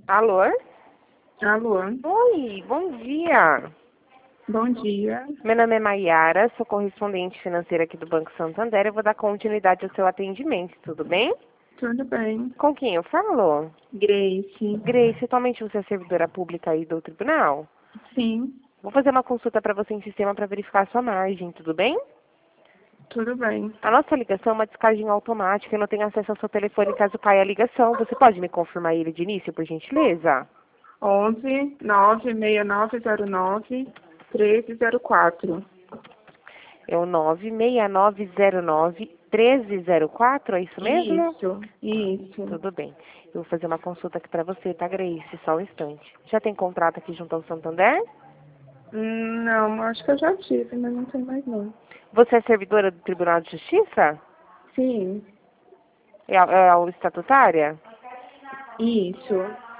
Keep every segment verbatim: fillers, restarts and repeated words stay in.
Alô? Alô, Oi, bom dia. bom dia. Meu nome é Maiara, sou correspondente financeira aqui do Banco Santander. Eu vou dar continuidade ao seu atendimento, tudo bem? Tudo bem? Com quem eu falo? Grace. Grace, atualmente você é servidora pública aí do tribunal? Sim, Vou fazer uma consulta para você em sistema para verificar a sua margem, tudo bem? tudo bem. A nossa ligação é uma descagem automática, eu não tenho acesso ao seu telefone caso caia a ligação. Você pode me confirmar ele de início, por gentileza? onze nove seis nove zero nove treze zero quatro. É o nove seis nove zero nove um três zero quatro, é isso mesmo? Isso, isso. Tudo bem. Eu vou fazer uma consulta aqui para você, tá, Grace? Só um instante. Já tem contrato aqui junto ao Santander? Hum, Não, acho que eu já tive, mas não tem mais não. Você é servidora do Tribunal de Justiça? Sim, É, a- é a estatutária? isso.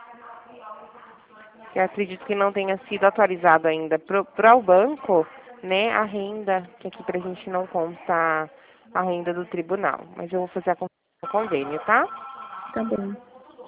Eu acredito que não tenha sido atualizado ainda para o banco, né, a renda, que aqui pra gente não consta a renda do tribunal. Mas eu vou fazer a consulta do convênio, tá? Tá bem.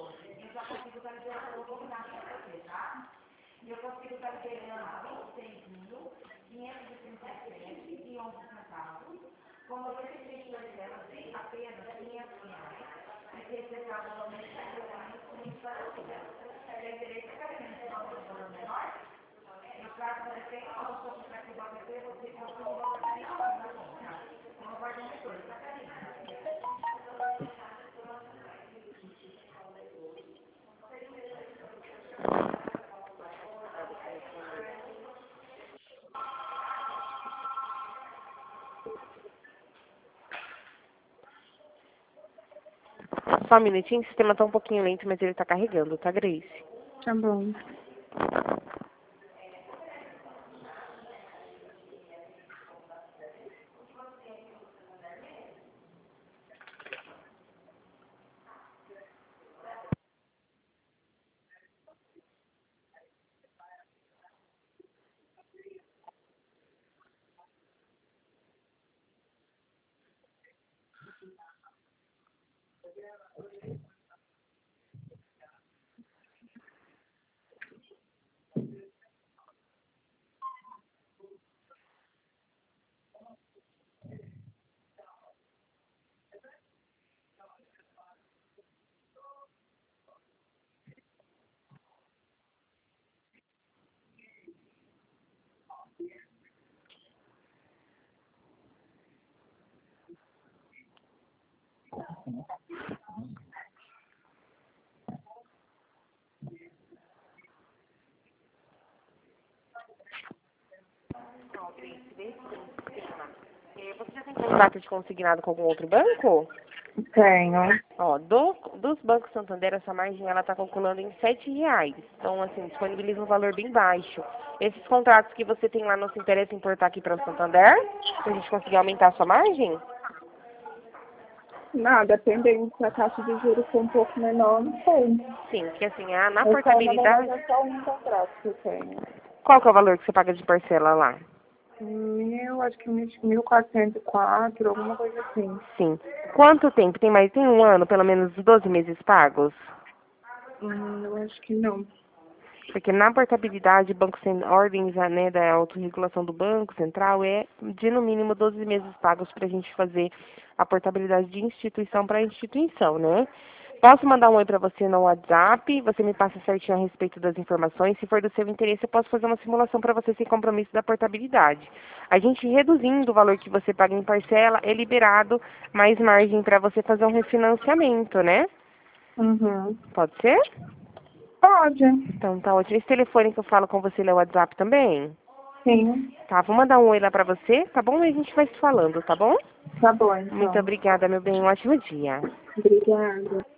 Só um minutinho, o sistema tá um pouquinho lento, mas ele tá carregando, tá, Grace? Tá bom. Você já tem contrato de consignado com algum outro banco? Tenho. Ó, do, dos bancos Santander, essa margem ela está calculando em sete reais. Então, assim, disponibiliza um valor bem baixo. Esses contratos que você tem lá não se interessa em importar aqui para o Santander? Para a gente conseguir aumentar a sua margem? Não, dependendo se a taxa de juros for um pouco menor, não sei. Sim, porque assim, a, na Eu só, na verdade, portabilidade, é só um contrato que eu tenho. qual que é o valor que você paga de parcela lá? Mil, acho que mil quatrocentos e quatro, alguma coisa assim. Sim. Quanto tempo? Tem mais? Tem um ano, pelo menos doze meses pagos? Hum, eu acho que não. Porque na portabilidade, banco sem ordens, né, da autorregulação do Banco Central é de no mínimo doze meses pagos para a gente fazer a portabilidade de instituição para instituição, né? Posso mandar um oi para você no WhatsApp, você me passa certinho a respeito das informações. Se for do seu interesse, eu posso fazer uma simulação para você sem compromisso da portabilidade. A gente reduzindo o valor que você paga em parcela, é liberado mais margem para você fazer um refinanciamento, né? Uhum. Pode ser? Pode. Então tá ótimo. Esse telefone que eu falo com você ele é o WhatsApp também? Sim. Tá, vou mandar um oi lá pra você, tá bom? E a gente vai se falando, tá bom? Tá bom, Muito então. obrigada, meu bem. Um ótimo dia. Obrigada.